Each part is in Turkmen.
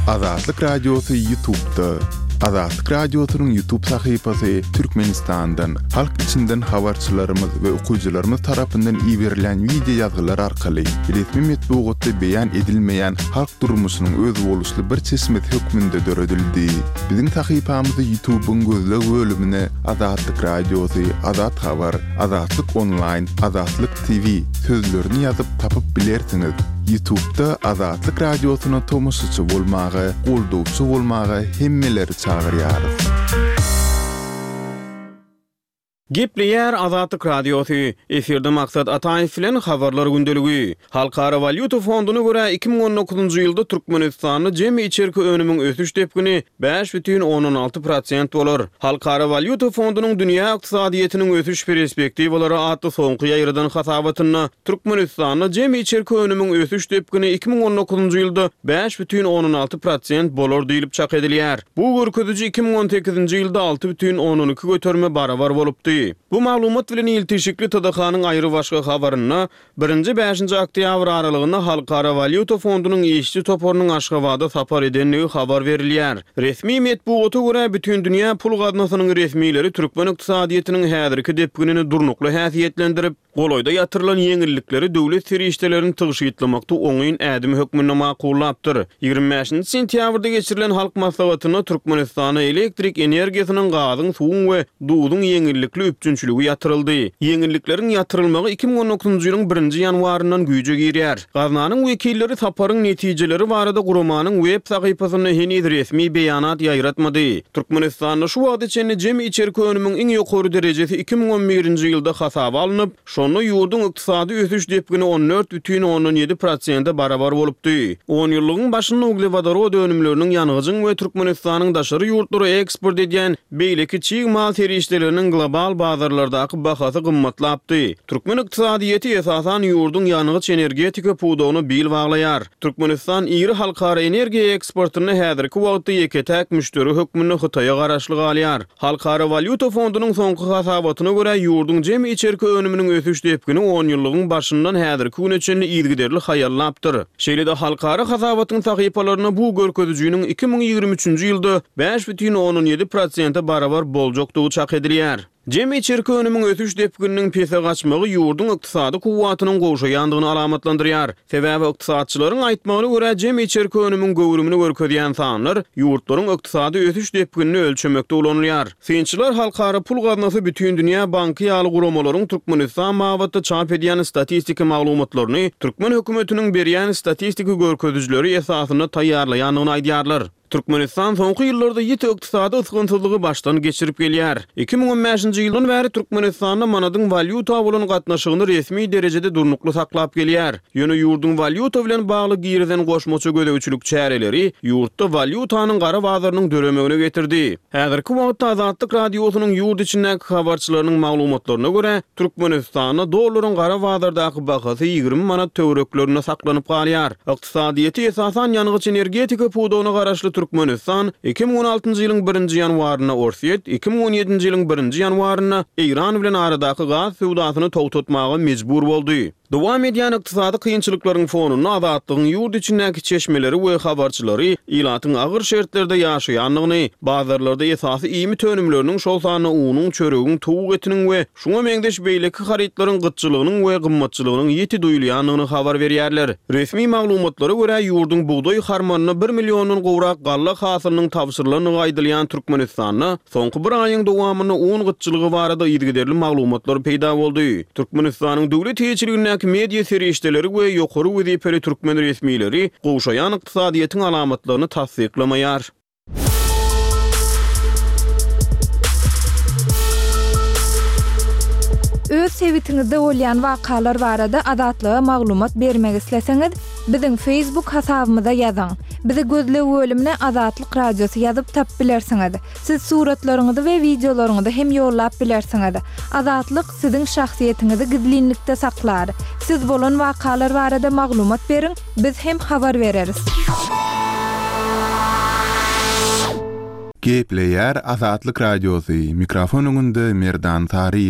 Azatlyk Radiosu YouTube'da. Azatlyk Radiosu'nun YouTube sayfasy Türkmenistan'dan, halk içinden habarçylarymyz we okuyjylarymyz tarapyndan ýiberilen video ýazgylar arkaly resmi metbuatda beýan edilmeýän halk durmuşynyň öz boluşly bir çeşmet hökmünde döredildi. Biziň sayfamyzy YouTube'un gözleg bölümine Azatlyk Radiosu, Azat Habar, Azatlyk Online, Azatlyk TV sözlerini ýazyp tapyp bilersiňiz. YouTube'da Azatlyk Radiosu'na tomoşçy bolmagy, goldowçy bolmagy hemmeleri çağırýarys. Gepleýär Azatlyk Radiosu. Eferde maksat Ataýew bilen habarlar gündeligi. Halkara Valyuta Fonduny görä 2019-njy ýylda Türkmenistanyň jemy içerki önümiň ösüş tepkini 5,16% bolar. Halkara Valyuta Fondunyň dünýä ykdysadyýetynyň ösüş perspektiwalary atly soňky ýaýradan hasabatyna Türkmenistanyň jemy içerki önümiň ösüş tepkini 2019-njy ýylda 5,16% bolar diýilip çak edilýär. Bu görkeziji 2018-nji ýylda 6,12 göterme barabar bolupdy. Bu maglumat bilen iltişikli TDK-nyň aýry başga habaryna 1-5 oktýabr aralygyna Halkara Valyuta Fondunyň işçi toporunyň Aşgabatda sapar edenligi habar berilýär. Resmi metbuata görä bütün dünýä pul gadnasynyň resmileri Türkmen ykdysadyýetynyň häzirki depginini durnukly häsiýetlendirip, golaýda ýatyrylan ýeňillikleri döwlet serişdelerini tygyşytlamakda oňyň ädimi hökmüne makullapdyr. 25 sentýabrda geçirilen halk maslahatyna Türkmenistana elektrik energiýasynyň gazyň, suwuň we duýduň ýeňillikli üpçünçüligi ýatyryldy. Ýeňillikleriň ýatyrylmagy 2019-njy ýylyň 1-nji ýanwaryndan güýje girýär. Gaznanyň wekilleri saparyň netijeleri barada gurumanyň web sahypasyna henüz resmi beýanat ýaýratmady. Türkmenistanyň şu wagt içinde jemy içerki önümiň iň ýokary derejesi 2011-nji ýylda hasaba alınıp, şonu ýurdun ykdysady ösüş depgini 14,17% barabar bolupdy. 10 ýyllygyň başynda uglevodorod önümleriniň ýanygyjyň we Türkmenistanyň daşary ýurtlara eksport edýän beýleki çiň mal terişdeleriniň global bazarlardaky bahasy gymmatlapdy. Türkmen ykdysadyýety esasan ýurdun ýanygyç energetika puwdagyny bil baglaýar. Türkmenistan iri halkara energiýa eksportyny häzirki wagtda ýeketäk müşteri hökmüne Hytaýa garaşlyk alýar. Halkara Valyuta Fondunyň soňky hasabatyna görä ýurdun jemy içerki önüminiň ösüş depgini 10 ýyllygyň başyndan häzirki güneçe ýygyderli haýallapdyr. Şeýle-de halkara hasabatyň sahypalaryna bu görkezijiniň 2023-nji ýylda 5,17% barabar boljokdugy çak edilýär. Jemy içerki önümiň ösüş depginiň pese gaçmagy ýurdun ykdysady kuwwatynyň gowşaýandygyny alamatlandyrýar. Sebäbi ykdysadçylaryň aýtmagyna görä jemy içerki önümiň gowrumyny görkezýän sanlar ýurtlaryň ykdysady ösüş depginini ölçemekde ulanýar. Synçylar halkara pul gaznasy bütün dünýä banky ýaly gurumalaryň Türkmenistan mabatda çap edýän statistika maglumatlaryny Türkmen hökümetiniň berýän statistika görkezijileri esasyna taýýarlaýanyny aýdýarlar. Türkmenistan soňky ýyllarda ýeti ykdysady ysgynçylygy başdan geçirip gelýär. 2015-nji ýyldan bäri Türkmenistanda manadyň valyuta bolan gatnaşygyny resmi derejede durnukly saklap gelýär. Ýöne ýurdun valyuta bilen bagly girden goşmaça gödäwçilik çäreleri ýurtda valyutanyň gara bazarynyň döremegine getirdi. Häzirki wagtda Azatlyk Radiosunyň ýurt içindäki habarçylarynyň maglumatlaryna görä, Türkmenistanda dollaryň gara bazardaky bahasy 20 manat töwereklerine saklanyp galýar. Ykdysadyýety esasan ýanygyç energetika puwdagyna garaşly Türkmenistan 2016-njy ýylyň 1-nji ýanwaryna Orsiýet, 2017-nji ýylyň 1-nji ýanwaryna Iran bilen aradaky gaz sowdasyny togtatmaga mejbur boldy. Dowam edýän ykdysady kynçylyklaryň fonuna Azatlygyň ýurt içindäki çeşmeleri we habarçylary ilatyň agyr şertlerde ýaşaýanlygyny, bazarlarda esasy ýemy tönümleriniň şol sany unuň, çöregiň, towuk etiniň we şuňa meňdeş beýleki haritlaryň gytçylygynyň we gymmatçylygynyň ýeti duýulýanlygyny habar berýärler. Resmi maglumatlara görä ýurdun buğday harmanyna 1 millionyň gowrak galla hasylynyň tapşyrylanyny aýdylýan Türkmenistanyna soňky bir aýyň dowamyny un gytçylygy barada ýergiderli maglumatlar peýda boldy. Türkmenistanyň döwlet ýetirigine media serişdeleri we ýokary wezipeli türkmen resmileri gowşaýan ykdysadyýetyň alamatlaryny tasdiklamaýar. Öz sebitiňizde bolýan wakalar barada Azatlyga maglumat bermek isleseňiz, biziň Facebook hasabymyza ýazyň. Bizi gözle bölümine Azatlyk Radiosu ýazyp tap bilersiňiz. Siz suratlaryňyzy we videolaryňyzy hem ýollap bilersiňiz. Azatlyk siziň şahsiýetiniňizi gizlinlikde saklar. Siz bolan wakalar barada maglumat beriň, biz hem habar bereriz. Gepleýär Azatlyk Radiosu. Mikrofonuňda Merdan Taryýew.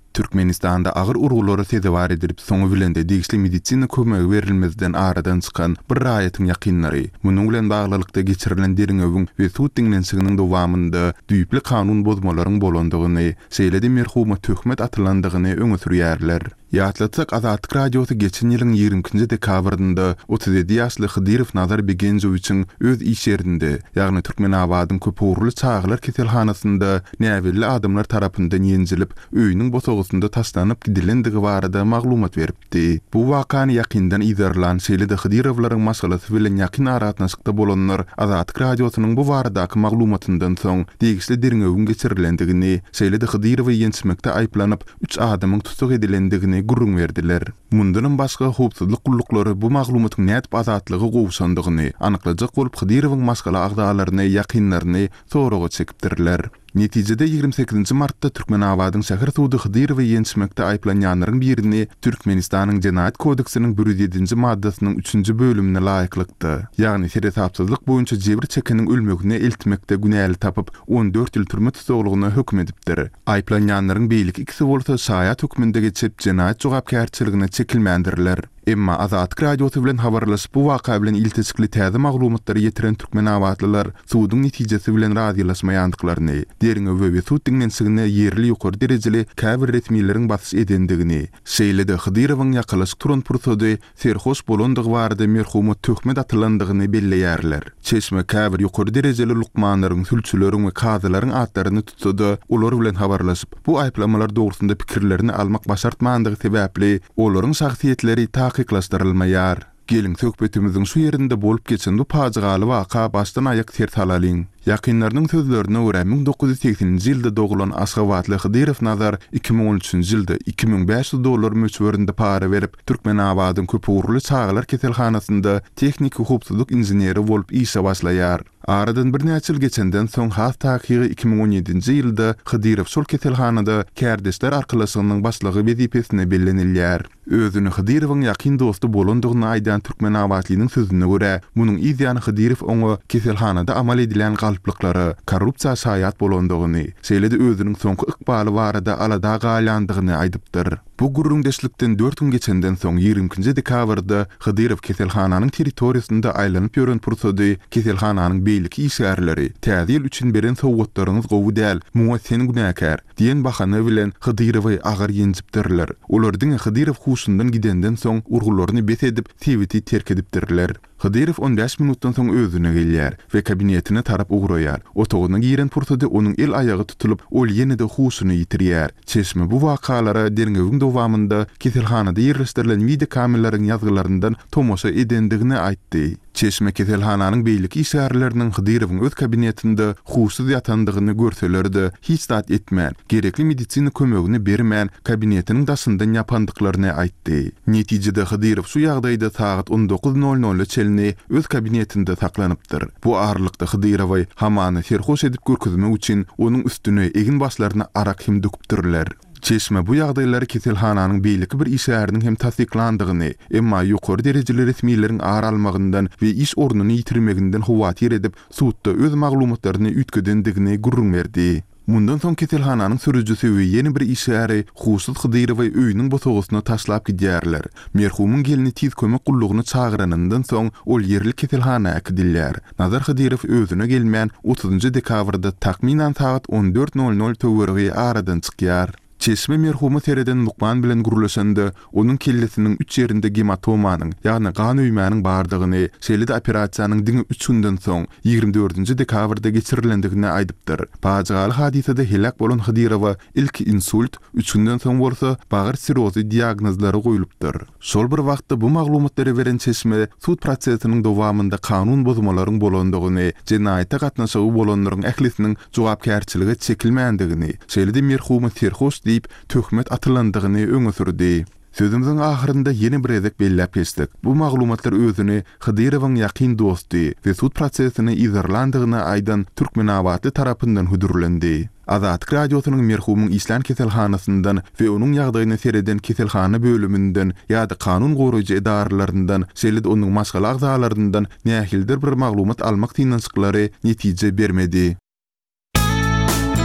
Türkmenistan'da ağır urguları tedavi edilip soňu bilen de digisli medisina kömegi berilmezden aradan çykan bir raýatyň ýakynlary. Munyň bilen baglylykda geçirilen derin öwüň we suw diňlensiginiň dowamında düýpli kanun bozmalaryň bolandygyny, seýledi merhuma töhmet atylandygyny öňe sürýärler. Ýatlatsak Azatlyk radiosu geçen ýylyň 20-nji dekabrynda 37 ýaşly Hydyrow Nazar Begenjowiçiň öz iş ýerinde, ýagny Türkmenabadyň Köpürli çağlar keselhanasynda näwelli adamlar tarapyndan ýenjilip, öýüniň bosogusynda taşlanyp gidilendigi barada maglumat beripdi. Bu wakany ýakyndan izarlan seýledi Hydyrowlaryň masalasy bilen ýakyn aratnaşykda bolanlar Azatlyk radiosynyň bu baradaky maglumatyndan soň degisli derin öwün geçirilendigini, seýledi Hydyrowy ýençmekde aýplanyp 3 adamyň tutuk edilendigini gurrun verdiler. Mundan başga howpsuzlyk gullukları bu maglumatyň nädip azatlygy gowşandygyny anyklajak bolup Hydyrowyň maskala agdalaryny ýakynlaryny soraga çekipdirler. Netijede 28 martda Türkmenabadyň şäher suwdy Hydyrowy ýençmekde aýplanýanlaryň birini Türkmenistanyň Jenaýat kodeksiniň 107-nji maddasynyň 3-nji bölümine laýyklykdy. Ýagny serhapsızlyk boýunça jebir çekeniň ölmegine eltmekde günäli tapyp 14 ýyl türme tutuglygyna hökm edipdir. Aýplanýanlaryň beýliki ikisi bolsa şaýat hökmünde geçip jenaýat jogapkärçiligine çekilmändirler. Emma Azatlyk radiosu bilen habarlaşyp bu waka bilen iltisikli täze maglumatlary ýetiren türkmenabatlylar suwdyň netijesi bilen radylaşmaýandyklaryny, derin we suw diňlensigine ýerli ýokary derejeli käbir resmiýetleriň basy edendigini, seýledi Hydyrowyň ýakalyş turan pursady serhoş bolandygy barada merhumy töhmet atylandygyny belleýärler. Çeşme käbir ýokary derejeli lukmanlaryň, sülçüleriň we kazylaryň atlaryny tutdy, olar bilen habarlaşyp bu aýplamalar dogrusynda pikirlerini almak başartmandygy sebäpli olaryň şahsiýetleri takyklashdyrylmaýar. Gelin söhbetimiziň şu ýerinde bolup geçen bu paçygaly waka başdan aýak tertalalyň. Ýakynlarynyň sözlerine görä 1980-nji ýylda dogulan Aşgabatly Hydyrow Nazar 2013-nji ýylda $2500 möçberinde para berip Türkmenabadyň Köpürli çağlar keselhanasynda teknik hukukçylyk inженери bolup işe başlaýar. Aradan bir näçe ýyl geçenden soň has takygy 2017-nji ýylda Hydyrow şol keselhanada kärdeşler arkalaşygynyň başlygy wezipesine bellenilýär. Özüni Hydyrowyň ýakyn dosty bolandygyny aýdan Türkmenabatlynyň sözüne görä, munyň ýa-ni Hydyrow oňa keselhanada amal edilen galplyklary, korrupsiýa şaýat bolandygyny, seýledi özüniň soňky ykbaly barada alada galandygyny aýdypdyr. Bu gurrundeşlikden 4 gün geçenden soň 20-nji dekabrda Hydyrow keselhananyň territoriýasynda aýlanyp ýören pursady keselhananyň beýliki işgärleri täze ýyl üçin beren sowgatlaryňyz gowy däl, muňa sen günäkär diýen bahana bilen Hydyrowy agar ýenjipdirler. Olardyň Hydyrow huşundan gidenden soň urgularyny bet edip tewiti terk edipdirler. Hydyrow 15 minutdan soň özüne gelýär we kabinetine tarap ugraýar. Otogyna giren pursady onuň el aýagy tutulyp, ol ýene-de huşuny ýitirýär. Çeşme bu wakalara derňewiň dowamında keselhanada ýerleşdirilen video kameralarynyn ýazgylaryndan tomoşa edendigini aýtdy. Çeşme keselhananyň beýliki işgärleriniň Hydyrowyň öz kabinetinde huşsuz ýatandygyny görseler-de hiç zat etmän, gerekli medisina kömegini bermän, kabinetiniň daşyndan ýapandyklaryny aýtdy. Netijede Hydyrow şu ýagdaýda saat 19:00 çelini öz kabinetinde saklanypdyr. Bu arlykda Hydyrowy hamany serhoş edip görkezmek üçin onuň üstüne egin başlaryna arak hem döküpdirler. Çeşme bu ýagdaýlary keselhananyň beýliki bir işgäriniň hem tasdiklandygyny, emma ýokary derejeli resmiýetleriň ara almagyndan we iş ornuny ýitirmeginden howatýar edip, suwtda öz maglumatlaryny ütkedendigini gurrun berdi. Mundan soň keselhananyň sürüjüsi we ýeni bir işgäri huşsuz Hydyrowy öýüniň bosogusyna taşlap gidýärler. Merhumyň gelini tiz kömek gullugyny çağıranyndan soň ol ýerli keselhana akdilýär. Nazar Hydyrow özüne gelmän 30-njy dekabrda takminan saat 14:00 töwergi aradan çykýar. Çeşme merhumy tereden lukman bilen gurulaşanda onuň kellesiniň 3 ýerinde gematomanyň, ýagny gan öýmäniň bardygyny, seýledi operasiýanyň diňe 3 günden soň 24-nji dekabrda geçirilendigini aýdypdyr. Paçygaly hadisede helak bolan Hydyrowa ilk insult 3 günden soň bolsa bagyr sirozy diagnozlary goýulypdyr. Şol bir wagtda bu maglumatlary beren Çeşme sud prosesiniň dowamında kanun bozmalaryň bolandygyny, jenaýatda gatnaşygy bolanlaryň ählisiniň jogapkärçiligi çekilmändigini, seýledi merhumy serhoş diýip töhmet atylandygyny öňe sürdi. Sözümüziň ahyrynda ýene bir edek bellep geçdik. Bu maglumatlar özüni Hydyrowyň ýakyn dosty we sud prosesini izarlandygyny aýdan Türkmenabatly tarapyndan hudurlendi. Azatlyk radiosynyň merhumyň İslam keselhanasyndan we onuň ýagdaýyny sereden keselhana bölümünden ýa-da kanun goraýjy edarlaryndan, seýledi onuň maskala agzalaryndan nähildir bir maglumat almak tynançyklary netije bermedi.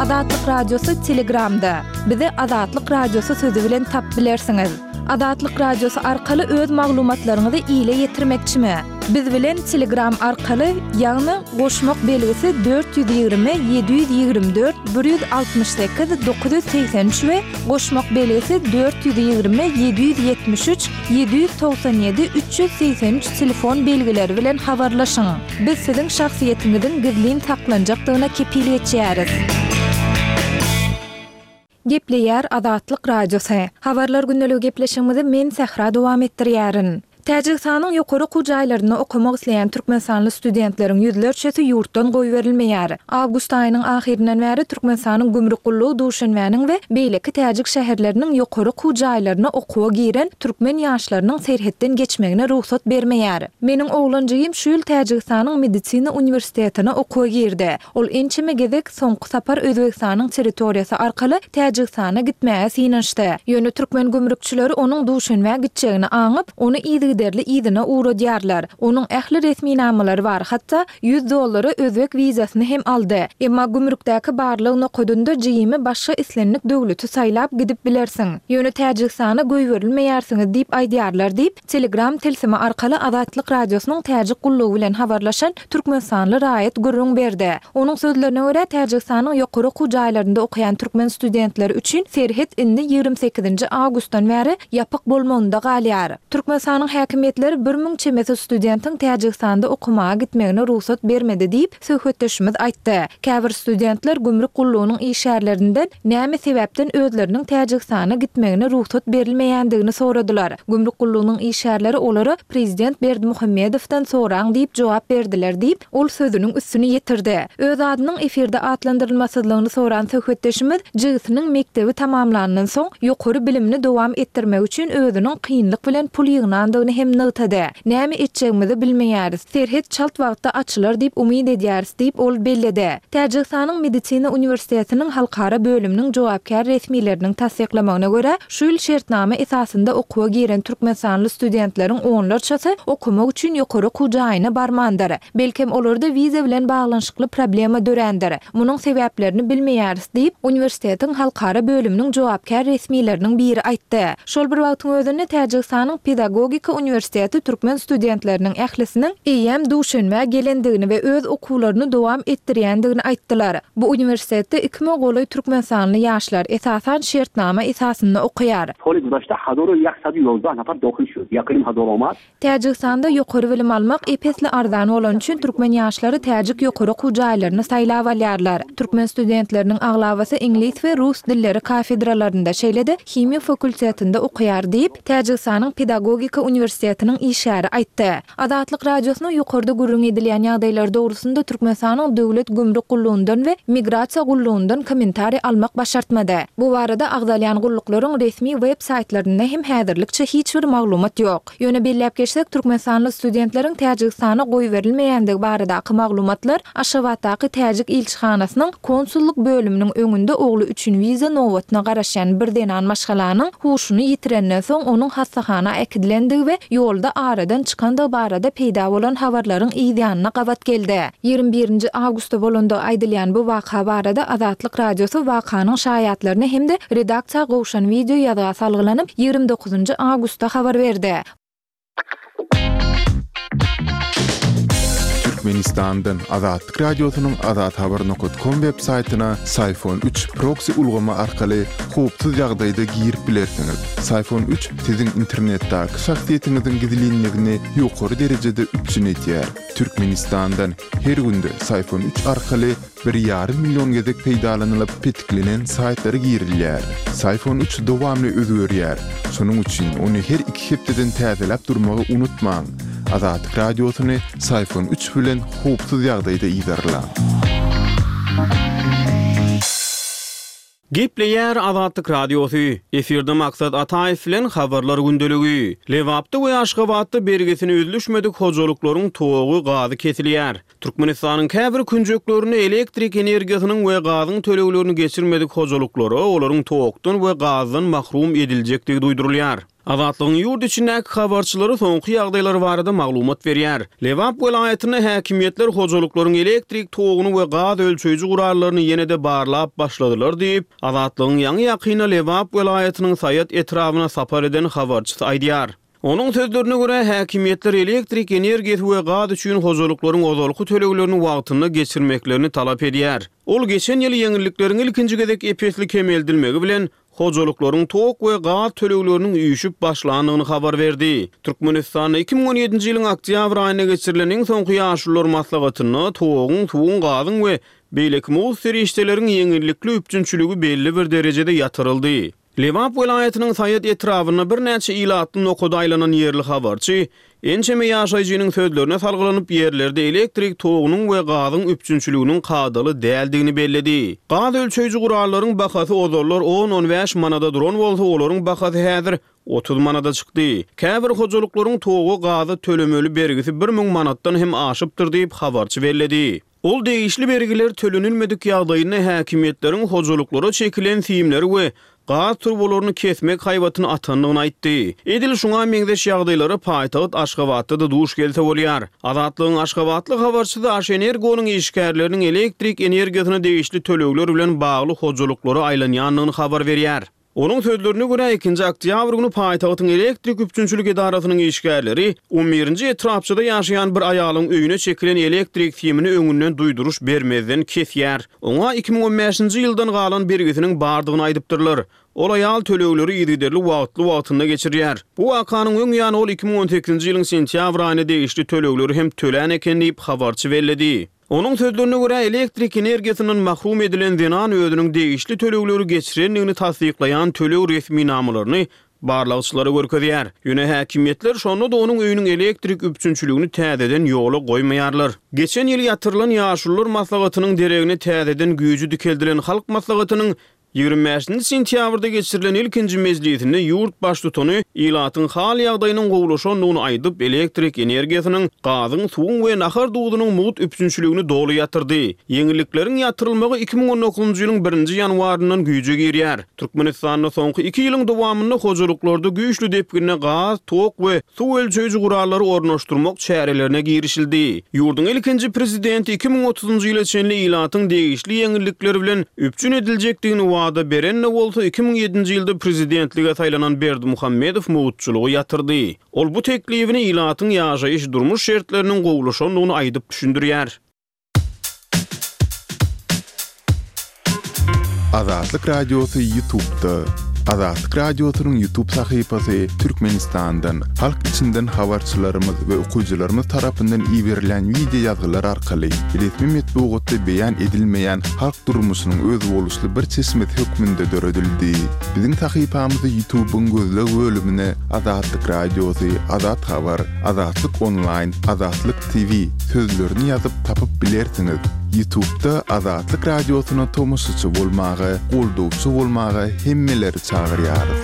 Adatlyk Radiosu Telegramda. Bizi Adatlyk Radiosu sözü bilen tap bilersiňiz. Adatlyk Radiosu arkaly öz maglumatlaryňyzy ýyle ýetirmekçimi? Biz bilen Telegram arkaly ýagny goşmak belgisi 420 724 168 983 we goşmak belgisi 420 773 797 383 telefon belgileri bilen habarlaşyň. Biz siziň şahsiýetiňizin gizlin saklanjakdygyna kepil etýäris. Gepleýär Adatlyk Radiosu. Habarlar gündəligi gepleşigimizi men Sahra dowam etdirýärin. Täjikistanyň ýokary gujaýlaryna okumak isleýän türkmensanly studentleriň ýüzlerçesi ýurtdan goýberilmeýär. Awgust aýynyň ahirinden bäri Türkmenistanyň gümrük gullugy Duşanbäniň we beýleki täjik şäherleriniň ýokary gujaýlaryna okuwa giren türkmen ýaşlarynyň serhetden geçmegine ruhsat bermeýär. Meniň oglanjygym şu ýyl Täjikistanyň medisina universitetine okuwa girdi. Ol ençeme gezek soňky sapar Özbekistanyň territoriýasy arkaly Täjikistana gitmäge synanşdy. Ýöne türkmen gümrükçileri onuň Duşanbä gitjegini aňyp, ony derli idine uğradýarlar. Onuň ähli resmi namalary bar. Hatda $100 özbek wizasyny hem aldy. Emma gümrükdäki barlyk nokadynda jymy başga islenlik döwleti saýlap gidip bilersiň. Ýöne Täjikistana goýberilmeýärsiňiz diýip aýdýarlar diýip Telegram telsimi arkaly Adatlyk Radiosynyň täjik gullugy bilen habarlaşan türkmensanly Raýat Gürrüň berdi. Onuň sözlerine görä Täjikistanyň ýokary gujaýlarynda okuyan türkmen studentleri üçin serhet indi 28 awgustdan bäri ýapyk bolmagynda galýar. Türkmenistanyň häkimetleri 1000 çemesi studentin Täjikistanda okumaga gitmegine ruhsat bermedi diýip söhbetleşimiz aýtdy. Käbir studentler gümrük gullugynyň işärlerinden näme sebäpden özleriniň Täjikistana gitmegine ruhsat berilmeýändigini soradylar. Gümrük gullugynyň işärleri olary prezident Berdimuhammedowdan soraň diýip jogap berdiler diýip ol sözüniň üstüni ýetirdi. Öz adynyň efirde atlandyrylmasydygyny soran söhbetleşimiz jygysynyň mektebi tamamlanandan soň ýokary bilimini dowam etdirmek üçin özüniň kynlyk bilen pul ýygnandygyny hem nötede. Näme etjegimizi bilmeýäris. Serhet çalt wagtda açylar diýip umyd edýäris diýip ol belledi. Täjikistanyň medisina universitetiniň halkara bölüminiň jogapkar resmileriniň tasdiklamagyna görä, şu ýyl şertname esasynda okuwa giren türkmensanly studentleriň onlarçasy okumak üçin ýokary gujaýyna barmandyr. Belkem olarda wiza bilen baglanşykly problema dörendir. Munyň sebäplerini bilmeýäris diýip universitetiň halkara bölüminiň jogapkar resmileriniň biri aýtdy. Şol bir wagtyň özünde Täjikistanyň Pedagogika Universiteti türkmen studentleriniň ählisiniň eýem Duşanbä gelendigini we öz okuwlaryny dowam etdirýändigini aýtdylar. Bu universitetde 2 goly türkmensanly ýaşlar esasan şertnama esasynda okuýar. Täjikistanda ýokary bilim almak epesli arzan bolan üçin türkmen ýaşlary täjik ýokary gujaýlaryny saýlap alýarlar. Türkmen studentleriniň aglawasy ingliz we rus dilleri kafedralarynda şeýlede himiýa fakultetinde okuýar diýip Täjikistanyň Pedagogika Universitetiniň işäri aýtdy. Adatlyk Radiosyna ýokarda gürrüň edilýän ýagdaýlar dogrusynda Türkmenistanyň döwlet gümrük gullugyndan we migrasiýa gullugyndan kommentari almak başartmady. Bu barada agdalýan gulluklaryň resmi web saytlarynda hem häzirlikçe hiç bir maglumat ýok. Ýöne belläp geçsek türkmensanly studentleriň Täjikistana goýberilmeýändigi baradaky maglumatlar Aşgabatdaky Täjik elçixanasynyň konsulluk bölüminiň öňünde ogly üçin wiza nowatyna garaşan bir denan maşgalanyň huşuny ýitirenden soň onuň hassahana ekidilendigi we ýolda aradan çykanda barada peýda bolan habarlaryň ýygyanyna gawat geldi. 21 awgustda bolanda aýdylýan bu waka barada Adatlyk Radiosu wakanyň şaýatlaryny hemde redaksiýa gowşan video ýazyga salgylanyp 29 awgustda habar berdi. Türkmenistan'dan Adatlyk Radiosynyň adathabar.com web saytyna Sayfon 3 proxy ulgama arkaly howpsuz ýagdaýda girip bilersiňiz. Sayfon 3 siziň internetdäki şahsiýetiňiziň gizlinligini ýokary derejede üçin etýär. Türkmenistan'dan her günde Sayfon 3 arkaly 1,5 milyon gezek peýdalanylyp petiklenen saytlara girilýär. Sayfon 3 dowamly özgörýär. Şonuň üçin ony her 2 hepdeden täzelep durmagy unutmaň. Adatlyk Radiosyny Sayfon 3 bilen howpsuz ýagdaýda ýygarlaň. Gepleýär Adatlyk Radiosu. Efirde maksat Ataýew bilen habarlar gündeligi. Lewapda we Aşgabatda bergesini özlüşmedik hojalyklaryň togy gazy kesilýär. Türkmenistanyň käbir künjeklerini elektrik energiýasynyň we gazyň töleglerini geçirmedik hojalyklary olaryň togdan we gazydan mahrum ediljekdigi duýdurulýar. Azatlygyň ýurt içindäki habarçylary soňky ýagdaýlar barada maglumat berýär. Lewap welaýatyna häkimiýetler hojalyklaryň elektrik toguny we gaz ölçüýüji gurallaryny ýene-de barlap başladylar diýip, Azatlygyň ýaňy ýakyna Lewap welaýatynyň Saýat etrawyna sapar eden habarçysy aýdýar. Onun sözlerine göre häkimiýetler elektrik energiýasy we gaz üçin hojalyklaryň ozalky töleglerini wagtyna geçirmeklerini talap edýär. Ol geçen ýyly ýeňillikleriň ilkinji gezek epesli kemeldilmegi bilen hojalyklaryň tok we gaz tölegleriniň üýüşüp başlandygyny habar berdi. Türkmenistanda 2017-nji ýylyň oktýabr aýyna geçirilen iň soňky ýaşullar maslahatyny togyň, suwuň, gazyň we beýleki muz serişdeleriň ýeňillikli üpçünçüligi belli bir derejede ýatyryldy. Lewap welaýatynyň Saýat etrawyna bir näçe ilatyn okuda aýlanan ýerli habarçy, ençeme ýaşaýjynyň sözlerine salgylanyp ýerlerde elektrik togunyň we gazyň üpçünçüliginiň kadaly däldigini belledi. Gaz ölçüýüji gurallaryň bahasy ozallar 10-15 manada duran bolsa, olaryň bahasy häzir 30 manada çykdy. Käbir hojalyklaryň togu gazy tölemeli bergisi 1000 manatdan hem aşypdyr diýip habarçy belledi. Ol değişli bergiler tölenilmedik ýagdaýyna häkimiýetleriň hojalyklary çekilen siýimleri we gaz turbolaryny kesmek haýwatyny atandygyny aýtdy. Edil şuňa meňzeş ýagdaýlary paýtagat Aşgabatda da duş gelse bolýar. Azatlygyň Aşgabatly habarçysy Aşenergonyň işgärleriniň elektrik energiýasyna değişli tölegler bilen bagly hojalyklary aýlanýandygyny habar berýär. Onun sözlerine göre 2-nji oktýabr güni paýtagtyň elektrik üpçünçülik idarasynyň işgärleri 11-nji etrapçyda ýaşaýan bir aýalyň öýüne çekilen elektrik siýimini öňünden duýduruş bermezden kesýär. Oňa 2015-nji ýyldan galan bergisiniň bardygyny aýdypdyrlar. Ol aýal tölegleri ýygyderli wagtynda geçirýär. Bu wakanyň öň ýany ol 2018-nji ýylyň sentýabr aýyna değişli tölegleri hem tölen eken diýip habarçy belledi. Onun sözlerine göre elektrik energiýasynyň mahrum edilen denan ödünün değişli tölegleri geçirenligini tasdiklayan töleg resmi namalaryny barlagçylary görkezýär. Ýöne häkimiýetler şonu da onuň öýüniň elektrik üpçünçüligini täzeden ýola goýmaýarlar. Geçen ýyl ýatyrylan ýaşullar maslahatynyň deregine täzeden güýjü dikeldiren halk maslahatynyň 25-nji sentýabrda geçirilen ilkinji mezlisinde ýurt başlygyny ilatyň hal ýagdaýynyň gowulaşandygyny aýdyp elektrik energiýasynyň gazyň, suwuň we nahar duýdunyň muht üpçünçüligini doly ýatyrdy. Ýeňillikleriň ýatyrylmagy 2019-njy ýylyň 1-nji ýanwaryndan güýje girýär. Türkmenistanda soňky 2 ýylyň dowamynda hojalyklarda güýçlü depgine gaz, tok we suw ölçüýüji gurallary ornaşdyrmak çärelerine girişildi. Ýurdun ilkinji prezidenti 2030-njy ýyla çenli ilatyň degişli ýeňillikleri bilen üpçün ediljekdigini da berenne bolsa 2007-nji ýylda prezidentlige saýlanan Berdimuhammedow mowutçulugy ýatyrdy. Ol bu teklifini ilatyň ýaşaýyş durmuş şertleriniň gowulaşandygyny aýdyp düşündirýär. Azatlyk Radiosu YouTube'da. Azatlyk Radiosu'nun YouTube sahypasy Türkmenistandan, halk içinden habarçylarymyz we okuyjylarymyz tarapyndan iýerilen video ýazgylar arkaly resmi metbuatda beýan edilmeýän halk durmuşynyň öz boluşly bir çeşmet hökmünde döredildi. Biziň sahypamyzy YouTube'un gözleg bölümine Azatlyk Radiosu, Azat Habar, Azatlyk Online, Azatlyk TV sözlerini ýazyp tapyp bilersiňiz. YouTube'da Azatlyk Radiosu'na tomoşçy bolmagy, goldowçy bolmagy hemmeleri çağırýarys.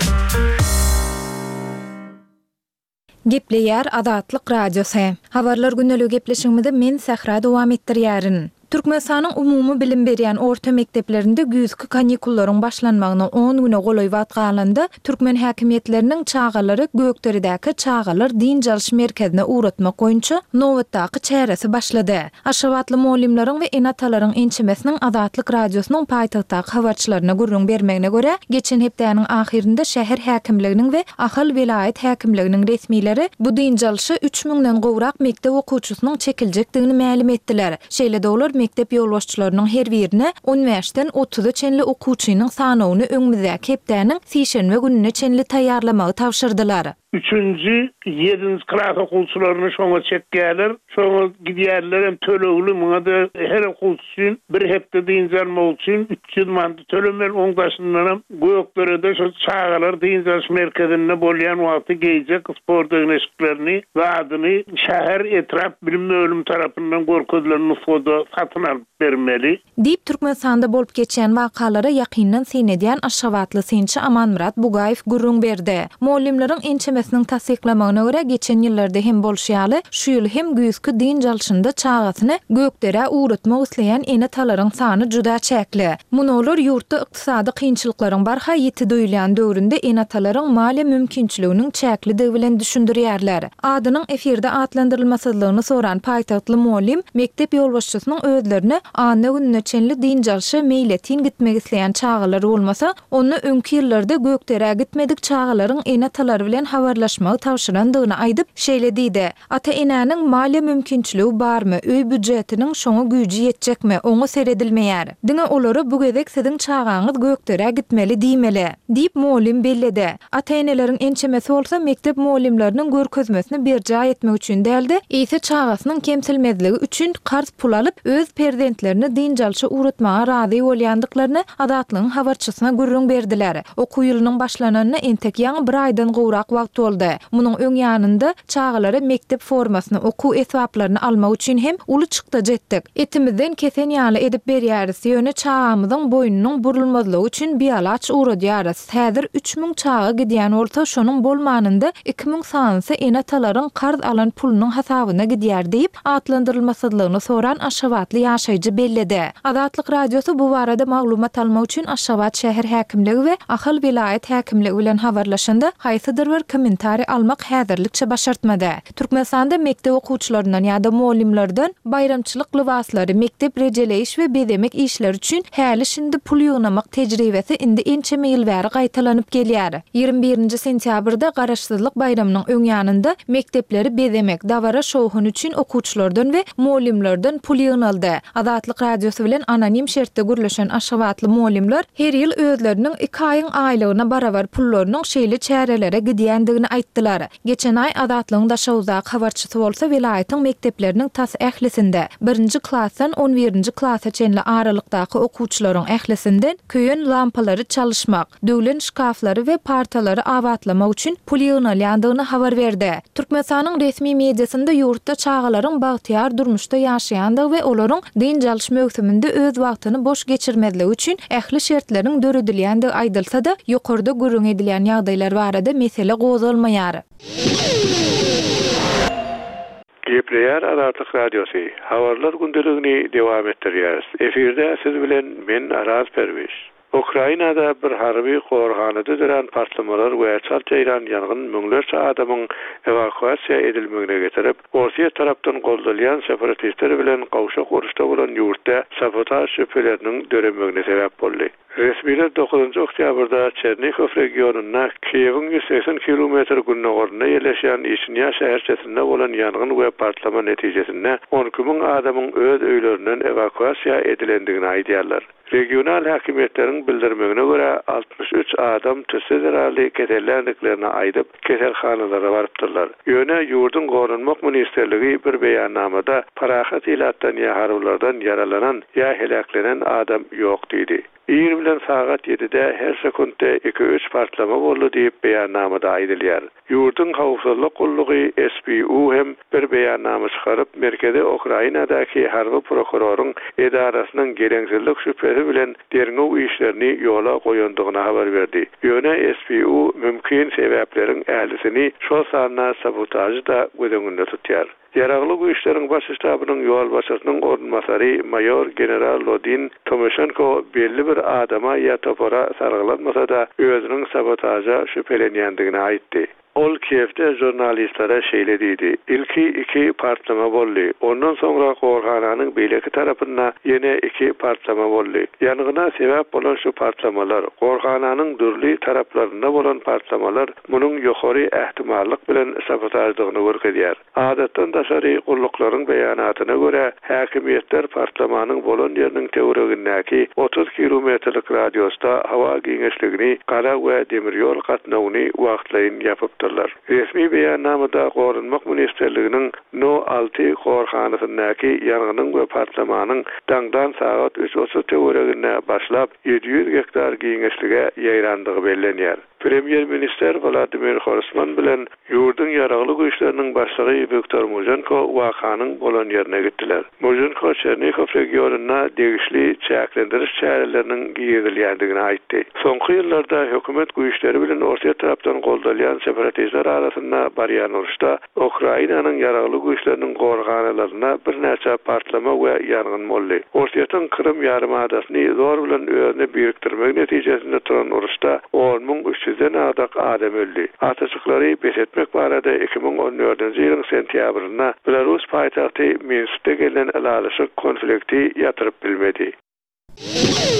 Gepleýär Azatlyk Radiosu. Habarlar gündelik gepleşigimizde men Sahra dowam etdirýärin. Türkmenistanyň umumy bilim berýän orta mekdeplerinde güzgü kanikullaryň başlanmagyna 10 güne golaý wagt galanda türkmen häkimiýetleriniň çağalary Gökderedäki Çağalar din jalşy merkezine uğratmak goýunça nowatdaky çäresi başlady. Aşgabatly muallimlaryň we enatalaryň ençemesiniň Azatlyk Radiosynyň paýtagtdaky habarçylaryna gurrun bermegine görä, geçen hepdäniň ahirinde şäher häkimliginiň we ahal vilayet häkimliginiň resmileri bu din jalşy 3000den gowrak mektep okuwçysynyň çekiljekdigini ma'lum etdiler. Şeýle dolar mektep ýolbaşçylarynyň her birine 15-den 30 çenli okuwçynyň sanawyny öňümüzdäki hepdäniň sişenme gününe çenli taýýarlamagy tapşyrdylar. 3-nji 7-nji klas okuwçylaryny şoňa çekýärler. Şoňa gidýärler hem tölegli muňa da her okuwçy üçin bir hepde diň jalmak üçin 300 manat tölemer oňdaşyndan Gökderede şu Çağalar diň jalşy merkezine bolýan wagty geýjek sport öňeşiklerini we adyny şäher etrap bilim bölüm tarapyndan görkezlen nufuda satyn alyp bermeli. Diýip Türkmenistanda bolup geçen wakalara ýakyndan senedýän Aşgabatly sençi Amanmurat Bugaýew gurrun berdi. Muallimlaryň ençeme Mahkemesiniň tasdiklamagyna görä geçen ýyllarda hem bolşýaly şu ýyl hem güýzkü din jalşynda çağasyny gökdere uğratmak isleýän ene talaryň sany juda çäkli. Munolar ýurtda ykdysady kynçylyklaryň barha ýeti doýulan döwründe ene talaryň mali mümkinçiliginiň çäkligi bilen düşündirýärler. Adynyň efirde atlandyrylmasylygyny soran paýtagtly muallim mektep ýolbaşçysynyň özlerini ana gününe çenli din jalşy meýletin gitmek isleýän çağalar bolmasa, onu öňki ýyllarda gökdere gitmedik çağalaryň ene talary bilen habarlaşmagy tawşyrandygyny aýdyp şeýledidi. Ata-enäniň mali mümkinçiligi barmy? Öý büdjetiniň şoňa güýji ýetjekmi? Oňa seredilmeýär. Diňe olary bu gezek siziň çağaňyz gökdere gitmeli diýmeli diýip muallim bellidi. Ata-eneleriň ençemesi bolsa mektep muallimleriniň görkezmesini berja etmek üçin däldi. Ýa-da çağasynyň kemsilmezligi üçin qarz pul alyp öz prezidentlerini din jalşy uğratmaga razy bolýandyklaryny adatlygyň habarçysyna gürrüň berdiler. Okuw ýylynyň başlananyna entek ýaňy bir aýdan gowrak wagt boldy. Munyň öň ýanynda çağalary mektep formasyny okuw esbaplaryny almak üçin hem uly çykda jetdik. Etimizden kesen ýaly edip berýäris ýöne çağamyzyň boynunyň burulmazlygy üçin biýalaç uğradýarys. Häzir 3000 çağa gidýän bolsa şonuň bolmanynda 2000 sanyny ene talaryň qarz alan pulunyň hasabyna gidýär diýip atlandyrylmasylygyny soran Aşgabatly ýaşaýjy bellidi. Adatlyk radiosu bu barada maglumat almak üçin Aşgabat şäher häkimligi we Ahal vilayet häkimligi bilen habarlaşanda haýsydyr bir kommentari almak häzirlikçe başartmady. Türkmenistanda mektep okuwçylaryndan ýa-da muallimlerden bayramçylyk libaslary, mektep rejeleýiş we bedemek işleri üçin häli şimdi pul ýygnamak tejribesi indi ençeme ýyl bäri gaýtalanyp gelýär. 21 sentýabrda Garaşsyzlyk bayramynyň öň ýanynda mektepleri bedemek, dawara şowhun üçin okuwçylardan we muallimlerden pul ýygnaldy. Adatlyk radiosu bilen anonim şertde gürleşen Aşgabatly muallimler her ýyl özleriniň 2 aýyň aýlygyna barabar pullarynyň şeýle çärelere gidýändigini aýtdylar. Geçen aý Adatlygyň daşa uzak habarçysy bolsa vilayatyň mektepleriniň tas ählisinde 1-nji klassdan 11-nji klassa çenli aralykdaky okuwçylaryň ählisinden köýen lampalary çalyşmak, döwlen şkaflary we partalary awatlamak üçin pul ýygnalýandygyny habar berdi. Türkmenistanyň resmi mediasynda ýurtda çağalaryň bagtyar durmuşda ýaşaýandygy we olaryň din jalşy mögsüminde öz wagtyny boş geçirmedligi üçin ähli şertleriň döredilýändigi aýdylsa-da, ýokarda gürrüň edilýän ýagdaýlar barada mesele gozalmaýar. Gepleýär Adatlyk radiosu. Habarlar gündeligini dowam etdirýär. Efirde siz bilen men Araz Perwiş. Ukrainada bir harby gorganyda duran partlamalar we çal çeýran ýangyn müňlerçe adamyň evakuasiýa edilmegine getirip, Russiýa tarapdan goldalýan separatistler bilen gawşak uruşda bolan ýurtda sabotaj şüpheleriniň döremegine sebäp boldy. Resmiler 9 oktýabrda Çernihiv regionuna Kiýewiň 180 kilometr günnägoruna ýerleşýän Işinya şäherçesinde bolan ýangyn we partlama netijesinde 12.000 adamyň öz öýlerinden evakuasiýa edilendigini aýdýarlar. Regional häkimetleriň bildirmegine görä 63 adam tüse zerarly keselländiklerini aýdyp keselhanalara barypdyrlar. Ýöne ýurdun gorunmak ministerligi bir beýannamada parahat ilatdan ýaharlardan yaralanan ýa helaklenen adam ýok diýdi. 20 saat 7'de her sekundda 2-3 partlama boldy diýip beýannamada aýdylýar. Ýurdun hawpsuzlyk gullugy SBU hem bir beýannama çykaryp merkezi Ukrainadaky harby prokuroryň edarasynyň gereňsizlik şüphesi bilen derňew işlerini ýola goýandygyny habar berdi. Ýöne SBU mümkin sebäpleriň ählisini şo sanyna sabotajy da gödüňünde tutýar. Yaragly bu işleriň baş ştabynyň ýol başçysynyň ornmasary mayor general Lodin Tomoshenko belli bir adama ýa topara sargylanmasa da özüniň sabotaja şüphelenýändigini aýtdy. Ol Kiev'de jurnalistlere şeýledidi. İlki 2 partlama boldy. Ondan soňra gorgananyň beýleki tarapynda ýene 2 partlama boldy. Ýanygyna sebäp bolan şu partlamalar, gorgananyň dürli taraplarynda bolan partlamalar munyň ýokary ähtimallyk bilen sabotajdygyny görkezýär. Adatdan daşary gullyklaryň beýanatyna görä, häkimetler partlamanyň bolan ýeriniň teoregindäki 30 kilometrlik radiusda hawa giňeşligini, gara we demir ýol gatnawyny wagtlaýyn ýapypdyr. Resmi beýannamada Gorunmak ministerliginiň No 6 gorganasynyňky ýanganyň we partlamanyň daňdan saat 3:30 teoreginde başlap 700 hektar giňeşlige ýaýrandygy bellenýär. Premier Minister Vladimir Horsman bilen ýurdun ýaragly güýçleriniň başlygy Viktor Mujenko wakanyň bolan ýerine gitdiler. Mujenko Chernikov regionuna degişli çäklendiriş çäreleriniň giýilýändigini aýtdy. Soňky ýyllarda hökümet güýçleri bilen Orta tarapdan goldalýan separatistler arasynda barýan uruşda Ukrainanyň ýaragly güýçleriniň gorganylaryna bir näçe partlama we ýargyn boldy. Ortadan Krym ýarymadasyny zor bilen öňe birikdirmek netijesinde turan uruşda 10.300-den adak adam öldü. Ataçyklary besetmek barada 2014-nji ýylyň sentýabryna Belarus paýtagty Minskde gelen alalyşyk konflikti ýatyryp bilmedi.